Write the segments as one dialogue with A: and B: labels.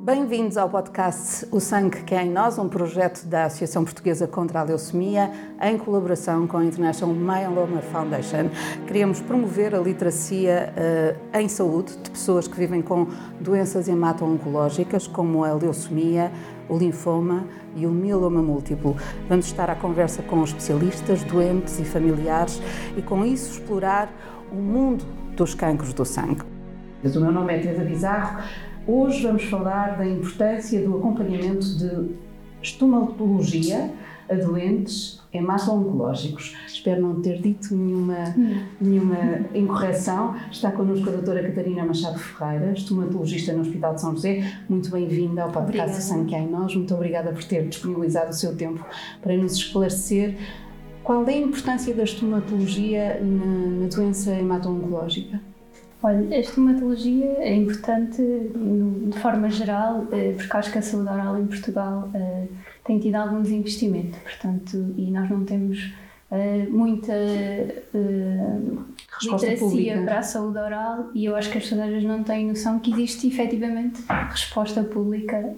A: Bem-vindos ao podcast O Sangue que é em Nós, um projeto da Associação Portuguesa contra a Leucemia, em colaboração com a International Myeloma Foundation. Queríamos promover a literacia em saúde de pessoas que vivem com doenças hemato-oncológicas, como a leucemia, o linfoma e o mieloma múltiplo. Vamos estar à conversa com especialistas, doentes e familiares e, com isso, explorar o mundo dos cancros do sangue. O meu nome é Teresa Bizarro. Hoje vamos falar da importância do acompanhamento de estomatologia a doentes hemato-oncológicos. Espero não ter dito nenhuma incorreção. Está connosco a doutora Catarina Machado Ferreira, estomatologista no Hospital de São José. Muito bem-vinda ao podcast O Sangue que é em Nós. Muito obrigada por ter disponibilizado o seu tempo para nos esclarecer qual é a importância da estomatologia na doença hemato-oncológica.
B: Olha, a estomatologia é importante de forma geral, porque acho que a saúde oral em Portugal tem tido algum desinvestimento, portanto, e nós não temos muita literacia para a saúde oral, e eu acho que as pessoas não têm noção que existe efetivamente resposta pública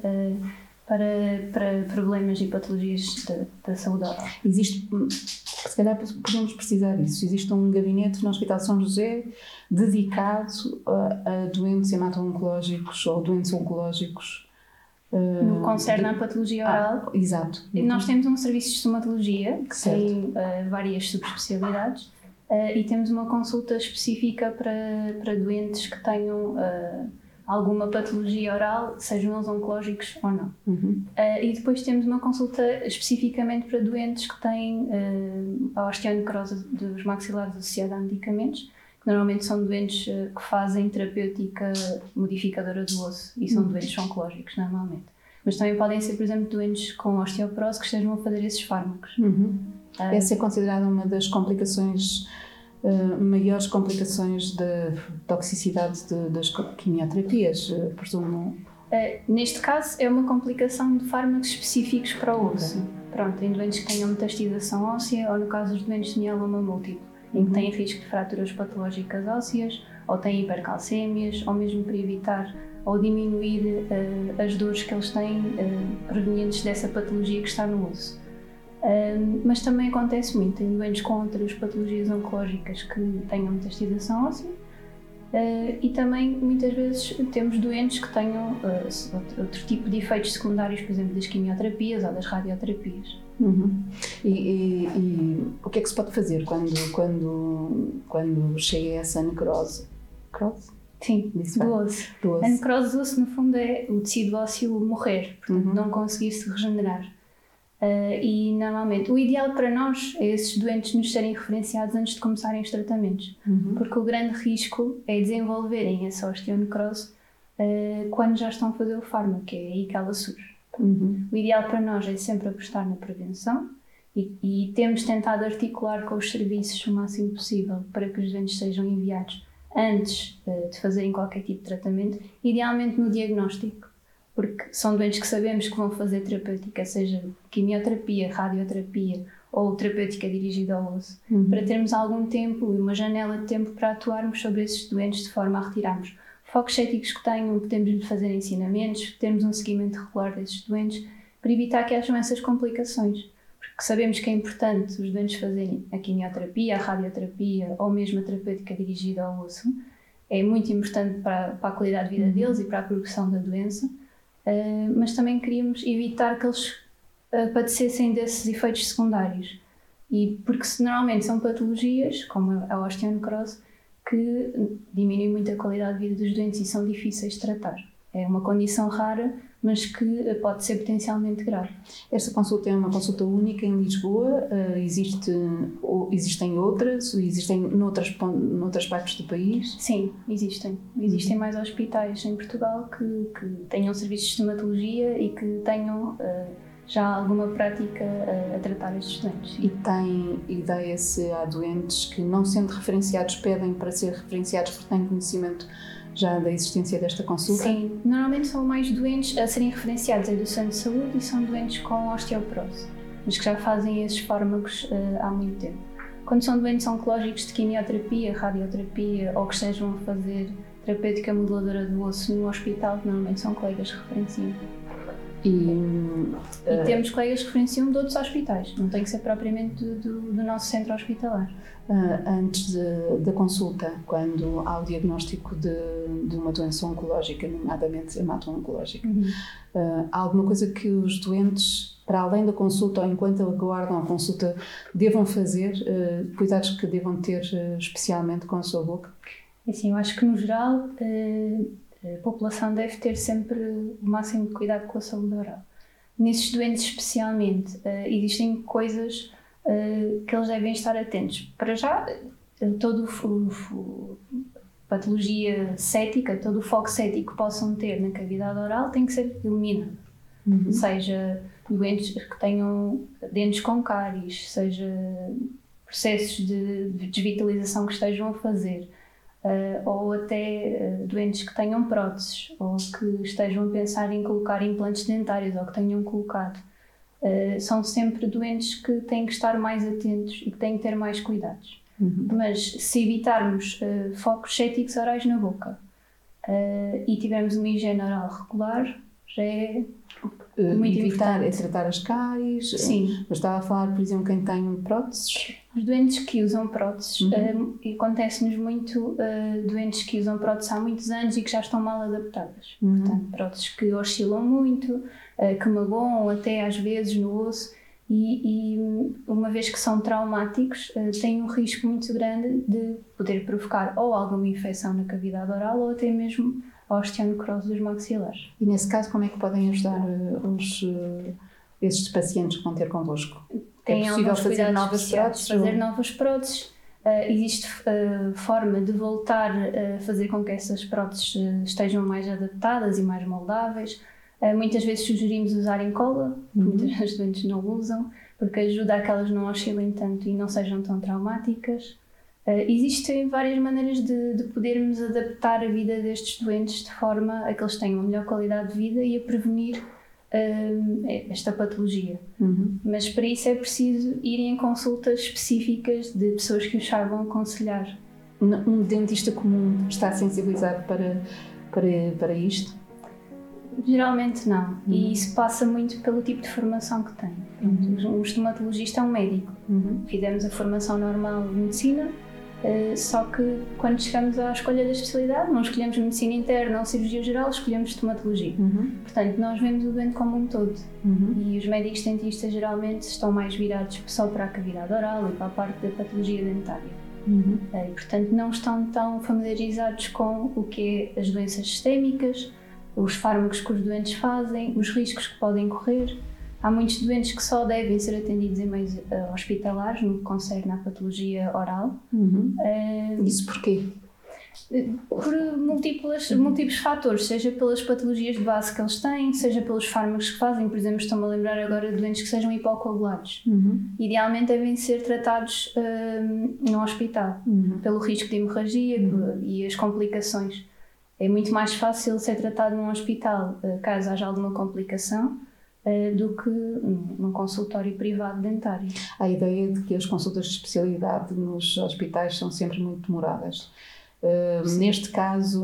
B: para problemas e patologias da saúde oral.
A: Existe, se calhar podemos precisar disso, existe um gabinete no Hospital de São José dedicado a doentes hemato-oncológicos ou doentes oncológicos.
B: No que concerne à patologia oral.
A: Exato.
B: Nós temos um serviço de estomatologia que tem várias subespecialidades e temos uma consulta específica para doentes que tenham alguma patologia oral, sejam eles oncológicos ou não. E depois temos uma consulta especificamente para doentes que têm a osteonecrose dos maxilares associada a medicamentos, que normalmente são doentes que fazem terapêutica modificadora do osso e são doentes oncológicos normalmente. Mas também podem ser, por exemplo, doentes com osteoporose que estejam a fazer esses fármacos.
A: Essa é considerada uma das complicações, maiores complicações da toxicidade das quimioterapias, presumo?
B: Neste caso é uma complicação de fármacos específicos para o osso. Pronto, em doentes que tenham metastização óssea ou no caso dos doentes de mieloma múltiplo, em que têm risco de fraturas patológicas ósseas, ou têm hipercalcémias, ou mesmo para evitar ou diminuir as dores que eles têm provenientes dessa patologia que está no osso. Mas também acontece muito em doentes com outras patologias oncológicas que tenham metastização óssea e também muitas vezes temos doentes que tenham outro tipo de efeitos secundários, por exemplo, das quimioterapias ou das radioterapias.
A: E o que é que se pode fazer quando chega a essa necrose?
B: Sim, do osso. A necrose do osso, no fundo, é o tecido ósseo morrer, portanto, não conseguir se regenerar. E normalmente o ideal para nós é esses doentes nos serem referenciados antes de começarem os tratamentos, porque o grande risco é desenvolverem essa osteonecrose quando já estão a fazer o fármaco, que é aí que ela surge. O ideal para nós é sempre apostar na prevenção e temos tentado articular com os serviços o máximo possível para que os doentes sejam enviados antes de fazerem qualquer tipo de tratamento, idealmente no diagnóstico, porque são doentes que sabemos que vão fazer terapêutica, seja quimioterapia, radioterapia ou terapêutica dirigida ao osso, para termos algum tempo e uma janela de tempo para atuarmos sobre esses doentes de forma a retirarmos focos céticos que tenham, podemos fazer ensinamentos, termos um seguimento regular desses doentes, para evitar que hajam essas complicações. Porque sabemos que é importante os doentes fazerem a quimioterapia, a radioterapia ou mesmo a terapêutica dirigida ao osso. É muito importante para a qualidade de vida deles e para a progressão da doença. Mas também queríamos evitar que eles padecessem desses efeitos secundários. E porque normalmente são patologias, como a osteonecrose, que diminuem muito a qualidade de vida dos doentes e são difíceis de tratar. É uma condição rara, mas que pode ser potencialmente grave.
A: Esta consulta é uma consulta única em Lisboa? Existem outras? Existem noutras partes do país?
B: Sim, existem. Existem mais hospitais em Portugal que tenham serviços de estomatologia e que tenham já alguma prática a tratar estes doentes.
A: E tem ideia se há doentes que, não sendo referenciados, pedem para ser referenciados porque têm conhecimento já da existência desta consulta?
B: Sim, normalmente são mais doentes a serem referenciados do centro de saúde e são doentes com osteoporose, mas que já fazem esses fármacos há muito tempo. Quando são doentes oncológicos de quimioterapia, radioterapia ou que estejam a fazer terapêutica modeladora do osso no hospital, que normalmente são colegas que referenciam. E temos colegas que referenciam de outros hospitais, não tem que ser propriamente do nosso centro hospitalar.
A: Antes da consulta, quando há o diagnóstico de uma doença oncológica, nomeadamente hemato-oncológica, há alguma coisa que os doentes, para além da consulta ou enquanto aguardam a consulta, devam fazer, cuidados que devam ter especialmente com a sua boca?
B: Assim, eu acho que no geral a população deve ter sempre o máximo de cuidado com a saúde oral. Nesses doentes especialmente, existem coisas que eles devem estar atentos. Para já, toda a patologia cética, todo o foco cético que possam ter na cavidade oral tem que ser eliminado. Seja doentes que tenham dentes com cáries, seja processos de desvitalização que estejam a fazer, ou até doentes que tenham próteses ou que estejam a pensar em colocar implantes dentários ou que tenham colocado. São sempre doentes que têm que estar mais atentos e que têm que ter mais cuidados. Mas se evitarmos focos céticos orais na boca e tivermos uma higiene oral regular, já é muito
A: evitar
B: importante.
A: É tratar as cáries.
B: Sim.
A: Eu estava a falar, por exemplo, quem tem próteses.
B: Os doentes que usam próteses, acontece-nos muito doentes que usam próteses há muitos anos e que já estão mal adaptadas. Portanto, próteses que oscilam muito, que magoam até às vezes no osso e uma vez que são traumáticos, têm um risco muito grande de poder provocar ou alguma infecção na cavidade oral ou até mesmo a osteonecrose dos maxilares.
A: E nesse caso, como é que podem ajudar esses pacientes que vão ter convosco?
B: É possível
A: fazer novas próteses?
B: Fazer novas próteses. Existe forma de voltar a fazer com que essas próteses estejam mais adaptadas e mais moldáveis. Muitas vezes sugerimos usarem cola, muitas doentes não usam, porque ajuda a que elas não oscilem tanto e não sejam tão traumáticas. Existem várias maneiras de podermos adaptar a vida destes doentes de forma a que eles tenham melhor qualidade de vida e a prevenir esta patologia. Mas para isso é preciso ir em consultas específicas de pessoas que os saibam aconselhar.
A: Um dentista comum está sensibilizado para isto?
B: Geralmente não, e isso passa muito pelo tipo de formação que tem. Um estomatologista é um médico. Fizemos a formação normal de medicina, só que quando chegamos à escolha da especialidade não escolhemos medicina interna ou cirurgia geral, escolhemos estomatologia. Portanto, nós vemos o doente como um todo e os médicos dentistas geralmente estão mais virados só para a cavidade oral e para a parte da patologia dentária. E, portanto, não estão tão familiarizados com o que é as doenças sistémicas, os fármacos que os doentes fazem, os riscos que podem correr. Há muitos doentes que só devem ser atendidos em meios hospitalares, no que concerne à patologia oral.
A: Isso porquê?
B: Por múltiplos fatores, seja pelas patologias de base que eles têm, seja pelos fármacos que fazem. Por exemplo, estou-me a lembrar agora de doentes que sejam hipocoagulados. Idealmente devem ser tratados no hospital, pelo risco de hemorragia e as complicações. É muito mais fácil ser tratado num hospital caso haja alguma complicação do que num consultório privado dentário.
A: Há a ideia de que as consultas de especialidade nos hospitais são sempre muito demoradas. Neste caso,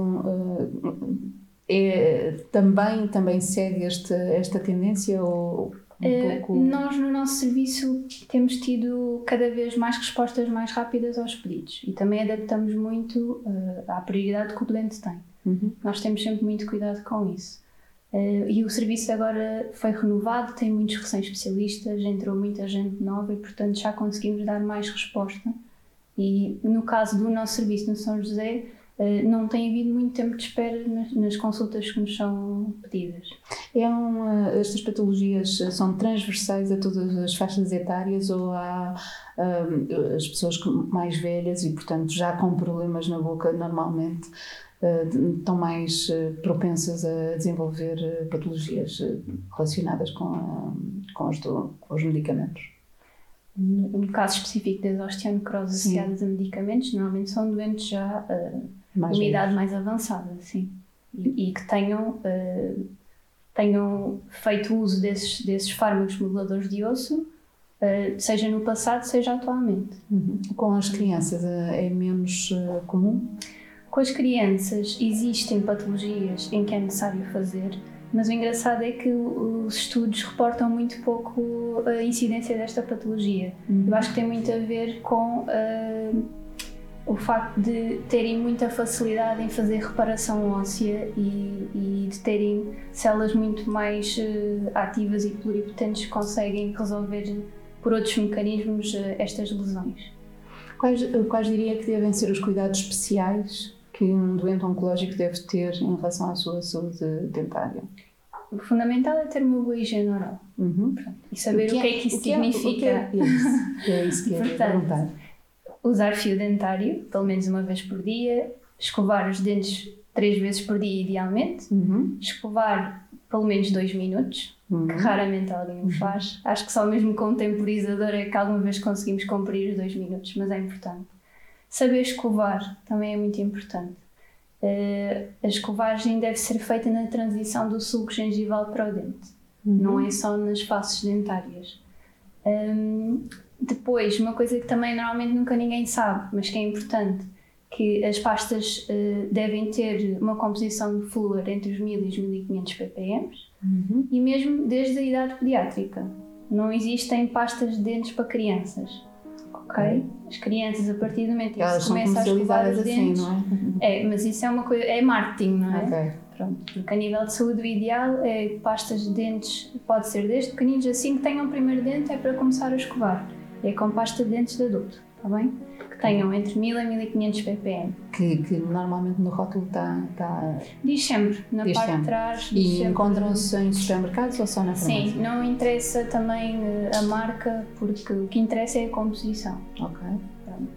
A: também segue esta tendência ou pouco?
B: Nós no nosso serviço temos tido cada vez mais respostas mais rápidas aos pedidos e também adaptamos muito à prioridade que o doente tem. Nós temos sempre muito cuidado com isso. E o serviço agora foi renovado, tem muitos recém-especialistas, entrou muita gente nova e, portanto, já conseguimos dar mais resposta. E no caso do nosso serviço no São José, não tem havido muito tempo de espera nas consultas que nos são pedidas.
A: Estas patologias são transversais a todas as faixas etárias ou há as pessoas mais velhas e, portanto, já com problemas na boca normalmente estão mais propensas a desenvolver patologias relacionadas com os medicamentos?
B: No caso específico das osteonecroses associadas a medicamentos, normalmente são doentes já de uma idade mais avançada, sim, e que tenham feito uso desses fármacos moduladores de osso, seja no passado, seja atualmente.
A: Com as crianças é menos comum?
B: Com as crianças existem patologias em que é necessário fazer, mas o engraçado é que os estudos reportam muito pouco a incidência desta patologia. Eu acho que tem muito a ver com o facto de terem muita facilidade em fazer reparação óssea e de terem células muito mais ativas e pluripotentes que conseguem resolver por outros mecanismos estas lesões.
A: Quais diria que devem ser os cuidados especiais que um doente oncológico deve ter em relação à sua saúde dentária?
B: O fundamental é ter uma boa higiene oral. E saber o que é que isso significa.
A: É isso que eu ia perguntar.
B: Usar fio dentário, pelo menos uma vez por dia, escovar os dentes 3 vezes por dia, idealmente, escovar pelo menos 2 minutos, que raramente alguém o faz. Acho que só mesmo com um temporizador é que alguma vez conseguimos cumprir os 2 minutos, mas é importante. Saber escovar também é muito importante. A escovagem deve ser feita na transição do sulco gengival para o dente, não é só nas faces dentárias. Depois, uma coisa que também normalmente nunca ninguém sabe, mas que é importante, que as pastas devem ter uma composição de flúor entre os 1000 e os 1500 ppm e mesmo desde a idade pediátrica. Não existem pastas de dentes para crianças. Ok? As crianças, a partir do momento em que se começa a escovar os dentes,
A: assim, não é?
B: Mas isso é uma coisa, é marketing, não é?
A: Okay.
B: Pronto, porque a nível de saúde o ideal é que pastas de dentes, pode ser desde pequeninos, assim que tenham o primeiro dente é para começar a escovar. É com pasta de dentes de adulto, está bem? Que tenham entre 1000 e 1500 ppm.
A: Que normalmente no rótulo está...
B: Diz sempre, na parte de trás.
A: E encontram-se em supermercados ou só na farmácia?
B: Sim, não interessa também a marca, porque o que interessa é a composição.
A: Ok.
B: Pronto.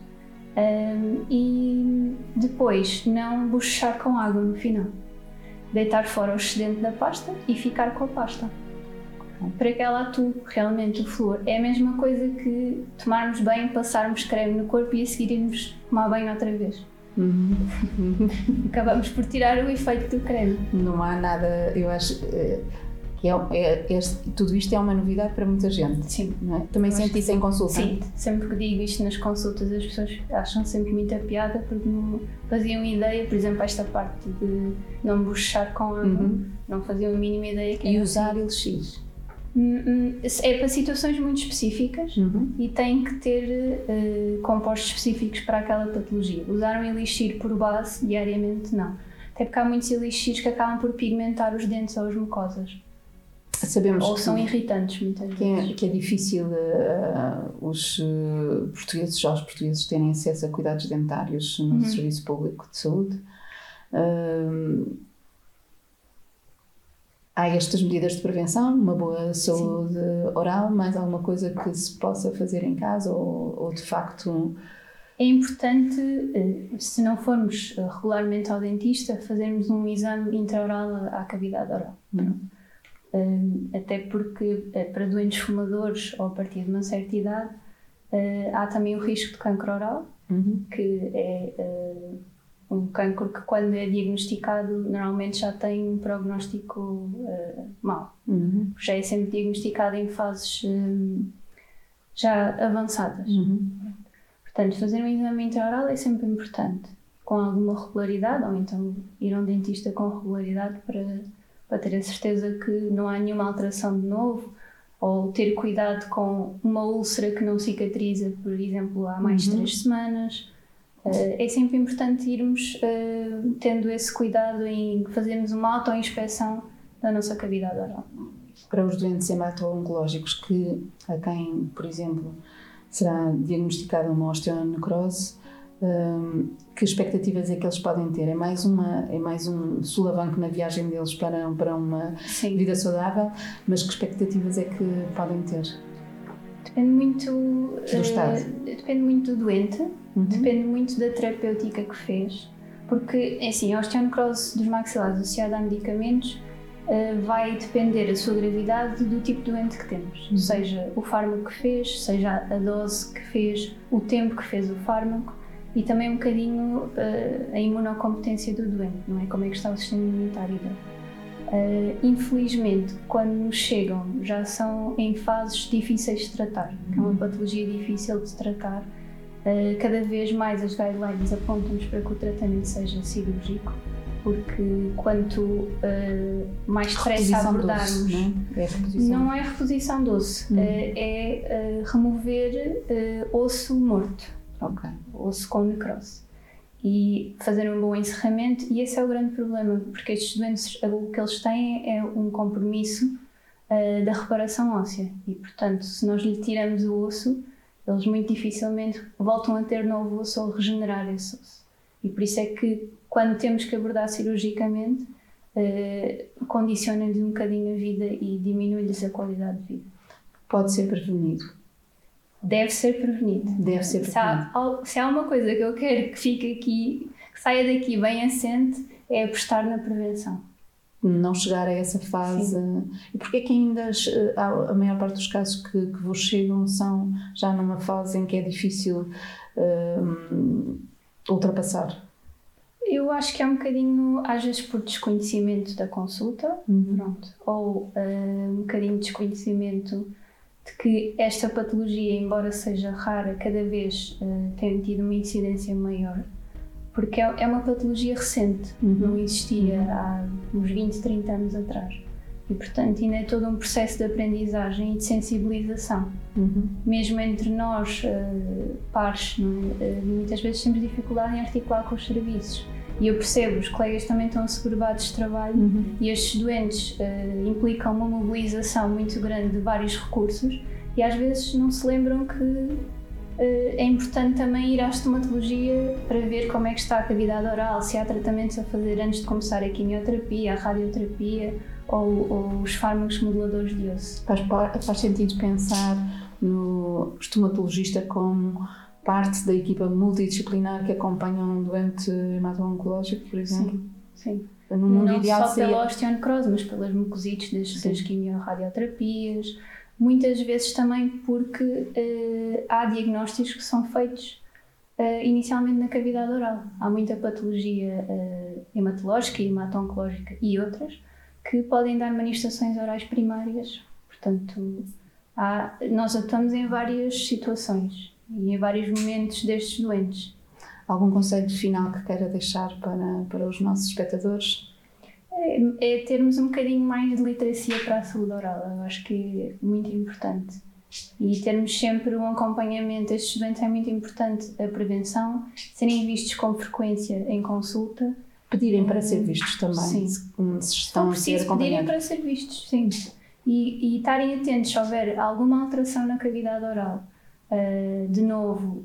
B: E depois, não bochechar com água no final. Deitar fora o excedente da pasta e ficar com a pasta. Para que ela atue realmente o flúor. É a mesma coisa que tomarmos banho, passarmos creme no corpo e a seguir irmos tomar banho outra vez. Acabamos por tirar o efeito do creme.
A: Não há nada, eu acho que tudo isto é uma novidade para muita gente.
B: Sim.
A: Não é? Também senti isso em consulta?
B: Sim, sempre que digo isto nas consultas as pessoas acham sempre muita piada porque não faziam ideia, por exemplo, esta parte de não bochechar com água, não faziam a mínima ideia que
A: era. E usar elixir?
B: É para situações muito específicas e tem que ter compostos específicos para aquela patologia. Usar um elixir por base diariamente, não. Até porque há muitos elixires que acabam por pigmentar os dentes ou as mucosas.
A: Sabemos
B: ou são irritantes muitas vezes.
A: Que é difícil os portugueses terem acesso a cuidados dentários no Serviço Público de Saúde. Há estas medidas de prevenção, uma boa saúde oral, mais alguma coisa que se possa fazer em casa ou de facto...
B: É importante, se não formos regularmente ao dentista, fazermos um exame intraoral à cavidade oral. Até porque para doentes fumadores ou a partir de uma certa idade há também o risco de cancro oral, que é um cancro que quando é diagnosticado normalmente já tem um prognóstico mau. Já é sempre diagnosticado em fases já avançadas. Portanto, fazer um exame intraoral é sempre importante, com alguma regularidade, ou então ir a um dentista com regularidade para ter a certeza que não há nenhuma alteração de novo, ou ter cuidado com uma úlcera que não cicatriza, por exemplo, há mais de 3 semanas. É sempre importante irmos tendo esse cuidado em fazermos uma autoinspeção da nossa cavidade oral.
A: Para os doentes hemato-oncológicos a quem, por exemplo, será diagnosticada uma osteonecrose, que expectativas é que eles podem ter? É mais um solavanco na viagem deles para uma vida saudável, mas que expectativas é que podem ter?
B: Depende muito
A: do estado.
B: Depende muito do doente, depende muito da terapêutica que fez, porque assim, a osteonecrose dos maxilares associada a medicamentos vai depender da sua gravidade do tipo de doente que temos, seja o fármaco que fez, seja a dose que fez, o tempo que fez o fármaco e também um bocadinho a imunocompetência do doente, não é? Como é que está o sistema imunitário dele. Infelizmente, quando nos chegam, já são em fases difíceis de tratar, que é uma patologia difícil de tratar, Cada vez mais as guidelines apontam-nos para que o tratamento seja cirúrgico, porque quanto mais stress abordarmos, não é reposição de osso, é remover osso morto, osso com necrose, e fazer um bom encerramento. E esse é o grande problema, porque estes doentes, o que eles têm é um compromisso da reparação óssea, e portanto, se nós lhe tiramos o osso, eles muito dificilmente voltam a ter novo osso ou regenerar esse osso. E por isso é que, quando temos que abordar cirurgicamente, condiciona-lhes um bocadinho a vida e diminui-lhes a qualidade de vida.
A: Pode ser prevenido?
B: Deve ser prevenido.
A: Deve ser prevenido.
B: Se há uma coisa que eu quero que fique aqui, que saia daqui bem assente, é apostar na prevenção.
A: Não chegar a essa fase. Sim. E porquê é que ainda a maior parte dos casos que vos chegam são já numa fase em que é difícil ultrapassar?
B: Eu acho que é um bocadinho, às vezes por desconhecimento da consulta, pronto, ou um bocadinho de desconhecimento de que esta patologia, embora seja rara, cada vez tem tido uma incidência maior, porque é uma patologia recente, não existia há uns 20, 30 anos atrás. E, portanto, ainda é todo um processo de aprendizagem e de sensibilização. Mesmo entre nós, pares, muitas vezes temos dificuldade em articular com os serviços. E eu percebo, os colegas também estão assoberbados de trabalho e estes doentes implicam uma mobilização muito grande de vários recursos e às vezes não se lembram que é importante também ir à estomatologia para ver como é que está a cavidade oral, se há tratamentos a fazer antes de começar a quimioterapia, a radioterapia ou os fármacos moduladores de osso.
A: Faz sentido pensar no estomatologista como parte da equipa multidisciplinar que acompanha um doente hemato-oncológico, por exemplo?
B: Sim.
A: No mundo
B: não
A: ideal
B: só pela osteonecrose, mas pelas mucosites das quimiorradioterapias. Muitas vezes também porque há diagnósticos que são feitos inicialmente na cavidade oral. Há muita patologia hematológica, hemato-oncológica e outras que podem dar manifestações orais primárias. Portanto, nós atuamos em várias situações e em vários momentos destes doentes.
A: Algum conselho final que queira deixar para os nossos espectadores?
B: É termos um bocadinho mais de literacia para a saúde oral. Eu acho que é muito importante. E termos sempre um acompanhamento destes doentes é muito importante. A prevenção, serem vistos com frequência em consulta.
A: Pedirem para ser vistos também.
B: Sim.
A: Se estão a ser acompanhados.
B: Pedirem para ser vistos, sim. E estarem atentos se houver alguma alteração na cavidade oral. De novo,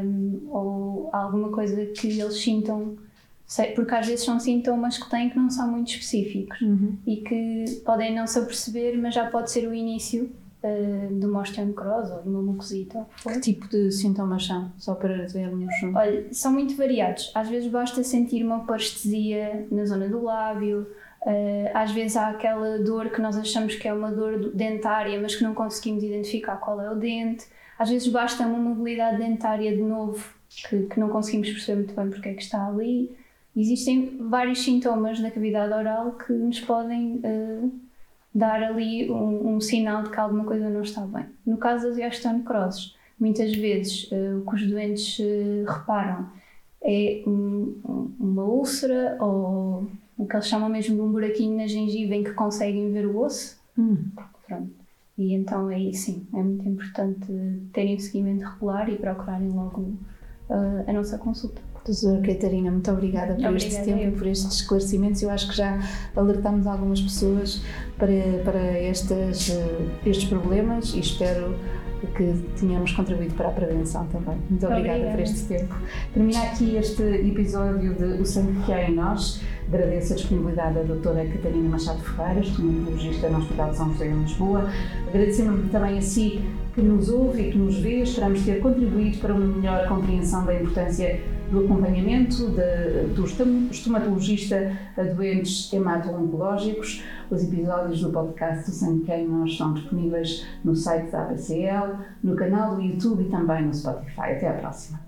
B: ou alguma coisa que eles sintam, porque às vezes são sintomas que têm que não são muito específicos e que podem não se aperceber, mas já pode ser o início de uma osteonecrose ou de uma mucosite.
A: Que tipo de sintomas são? Só para vermos.
B: Olha, são muito variados. Às vezes basta sentir uma parestesia na zona do lábio. Às vezes há aquela dor que nós achamos que é uma dor dentária, mas que não conseguimos identificar qual é o dente. Às vezes basta uma mobilidade dentária de novo, que não conseguimos perceber muito bem porque é que está ali. Existem vários sintomas da cavidade oral que nos podem dar ali um sinal de que alguma coisa não está bem. No caso das osteonecroses, muitas vezes o que os doentes reparam é uma úlcera ou o que eles chamam mesmo de um buraquinho na gengiva em que conseguem ver o osso. Pronto. E então aí sim, é muito importante terem um seguimento regular e procurarem logo a nossa consulta.
A: Doutora Catarina, muito obrigada por este tempo, por estes esclarecimentos. Eu acho que já alertamos algumas pessoas para estes problemas e espero que tenhamos contribuído para a prevenção também. Muito obrigada por este tempo. Termina aqui este episódio de O Sangue que Há em Nós. Agradeço a disponibilidade da doutora Catarina Machado Ferreira, estomatologista no Hospital de São José em Lisboa. Agradecemos também a si que nos ouve e que nos vê. Esperamos ter contribuído para uma melhor compreensão da importância do acompanhamento do estomatologista a doentes hemato-oncológicos. Os episódios do podcast do Sangue que Há em Nós são disponíveis no site da ABCL, no canal do YouTube e também no Spotify. Até à próxima.